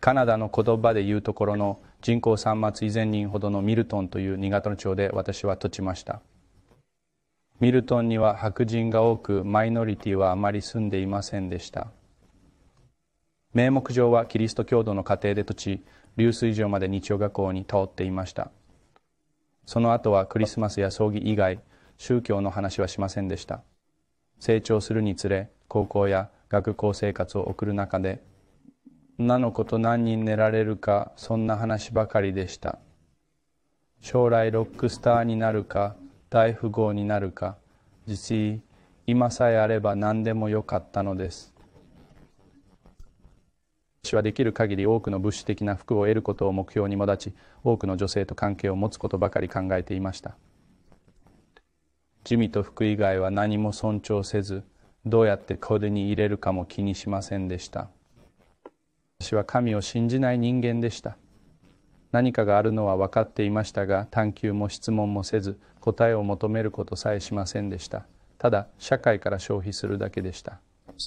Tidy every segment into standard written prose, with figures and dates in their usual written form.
カナダの言葉で言うところの人口3万3000人ほどのミルトンという新潟の町で私は土地ました。ミルトンには白人が多く、マイノリティはあまり住んでいませんでした。名目上はキリスト教徒の家庭で土地、流水場まで日曜学校に通っていました。その後はクリスマスや葬儀以外、宗教の話はしませんでした。成長するにつれ、高校や学校生活を送る中で、女の子と何人寝られるか、そんな話ばかりでした。将来ロックスターになるか、大富豪になるか、実今さえあれば何でもよかったのです。私はできる限り多くの物質的な福を得ることを目標にも立ち、多くの女性と関係を持つことばかり考えていました。地味と福以外は何も尊重せず、どうやってこれに入れるかも気にしませんでした。私は神を信じない人間でした。何かがあるのは分かっていましたが、探求も質問もせず、答えを求めることさえしませんでした。ただ、社会から消費するだけでした。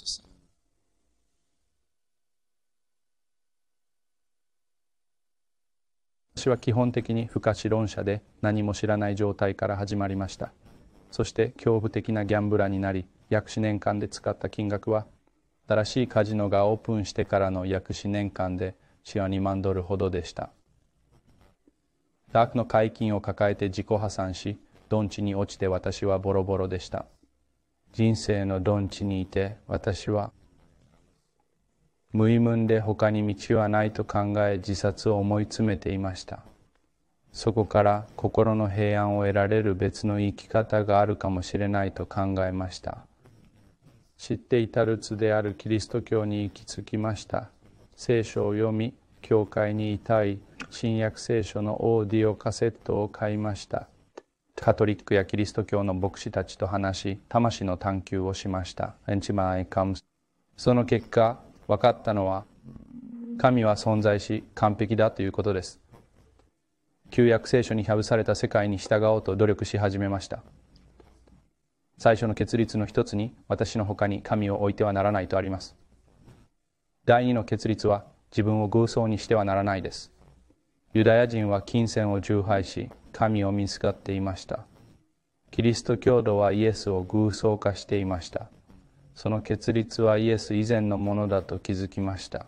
私は基本的に不可視論者で何も知らない状態から始まりました。そして恐怖的なギャンブラーになり、約4年間で使った金額は、新しいカジノがオープンしてからの約4年間で2万ドルほどでした。多額の解金を抱えて自己破産し、鈍地に落ちて私はボロボロでした。人生の鈍地にいて私は無意味で他に道はないと考え自殺を思い詰めていました。そこから心の平安を得られる別の生き方があるかもしれないと考えました。知っていたルツであるキリスト教に行き着きました。聖書を読み、教会にいたい新約聖書のオーディオカセットを買いました。カトリックやキリスト教の牧師たちと話し、魂の探求をしました。その結果、分かったのは、神は存在し完璧だということです。旧約聖書に記された世界に従おうと努力し始めました。最初の結立の一つに、私の他に神を置いてはならないとあります。第二の結立は、自分を偶像にしてはならないです。ユダヤ人は金銭を崇拝し、神を見つかっていました。キリスト教徒はイエスを偶像化していました。その結立はイエス以前のものだと気づきました。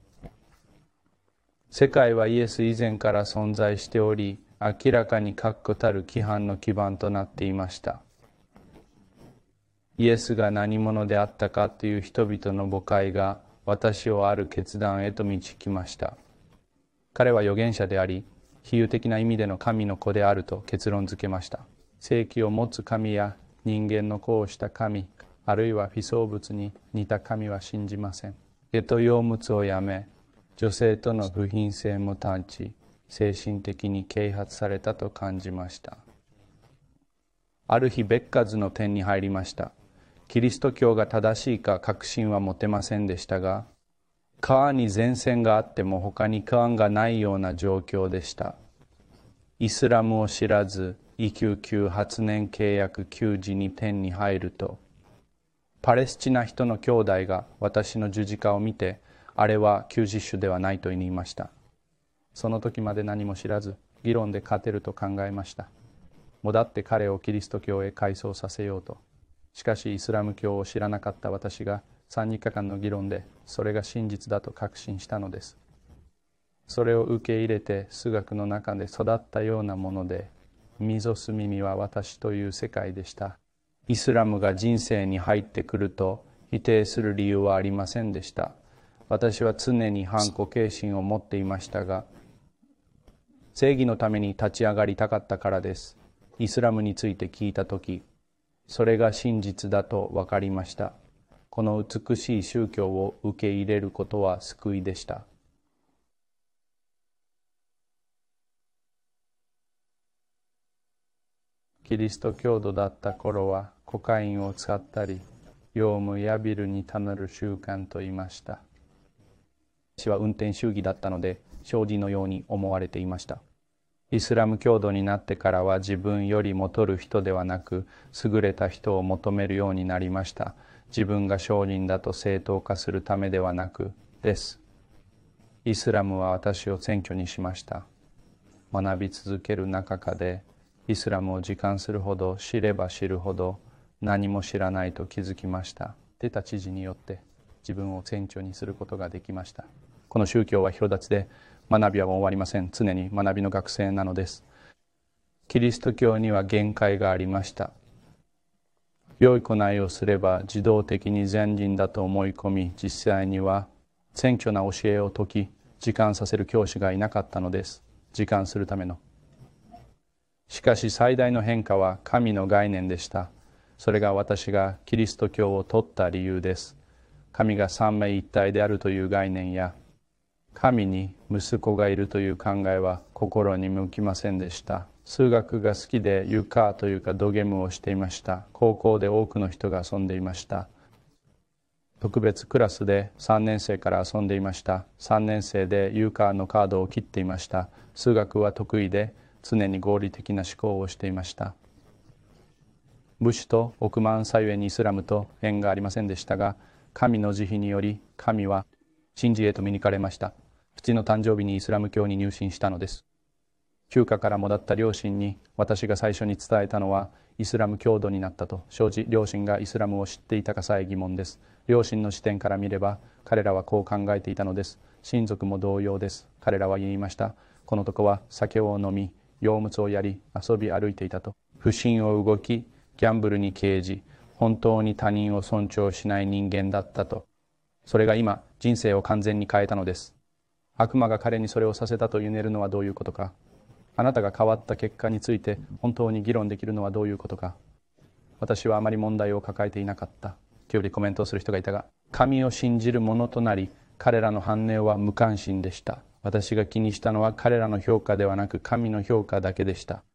世界はイエス以前から存在しており、明らかに確固たる規範の基盤となっていました。イエスが何者であったかという人々の誤解が私をある決断へと導きました。彼は預言者であり、比喩的な意味での神の子であると結論付けました。生気を持つ神や人間の子をした神、あるいは被造物に似た神は信じません。毛と養物をやめ、女性との不品性も断ち、精神的に啓発されたと感じました。ある日、別数の点に入りました。キリスト教が正しいか確信は持てませんでしたが、川に前線があっても他に川がないような状況でした。イスラムを知らず、EQQ 発年契約9時に点に入ると、パレスチナ人の兄弟が私の十字架を見て、あれは救世主ではないと言いました。その時まで何も知らず、議論で勝てると考えました。もだって彼をキリスト教へ改装させようと。しかしイスラム教を知らなかった私が3日間の議論でそれが真実だと確信したのです。それを受け入れて数学の中で育ったようなもので、ミゾス耳は私という世界でした。イスラムが人生に入ってくると否定する理由はありませんでした。私は常に反固形心を持っていましたが、正義のために立ち上がりたかったからです。イスラムについて聞いたとき、それが真実だと分かりました。この美しい宗教を受け入れることは救いでした。キリスト教徒だった頃はコカインを使ったり、ヨウムやビルにたまる習慣と言いました。私は運転主義だったので、障子のように思われていました。イスラム教徒になってからは自分より劣る人ではなく、優れた人を求めるようになりました。自分が商人だと正当化するためではなくです。 イスラムは私を選挙にしました。学び続ける中で、イスラムを自感するほど、知れば知るほど、何も知らないと気づきました。出た知事によって自分を選挙にすることができました。この宗教は広立ちで、学びは終わりません。常に学びの学生なのです。キリスト教には限界がありました。良い行いをすれば自動的に善人だと思い込み、実際には謙虚な教えを説き、自感させる教師がいなかったのです。自感するための。しかし最大の変化は神の概念でした。それが私がキリスト教を取った理由です。神が三位一体であるという概念や、神に息子がいるという考えは心に向きませんでした。数学が好きでユカというかドゲームをしていました。高校で多くの人が遊んでいました。特別クラスで3年生から遊んでいました。3年生でユカのカードを切っていました。数学は得意で常に合理的な思考をしていました。武士と億万歳ゆえにイスラムと縁がありませんでしたが、神の慈悲により神は神事へと見に行かれました。父の誕生日にイスラム教に入信したのです。旧家から戻った両親に私が最初に伝えたのはイスラム教徒になったと。正直両親がイスラムを知っていたかさえ疑問です。両親の視点から見れば彼らはこう考えていたのです。親族も同様です。彼らは言いました。この男は酒を飲み、養物をやり、遊び歩いていたと。不信を動き、ギャンブルに傾じ、本当に他人を尊重しない人間だったと。それが今、人生を完全に変えたのです。悪魔が彼にそれをさせたと言えるのはどういうことか。あなたが変わった結果について本当に議論できるのはどういうことか。私はあまり問題を抱えていなかった。というよりコメントをする人がいたが、神を信じる者となり、彼らの反応は無関心でした。私が気にしたのは彼らの評価ではなく神の評価だけでした。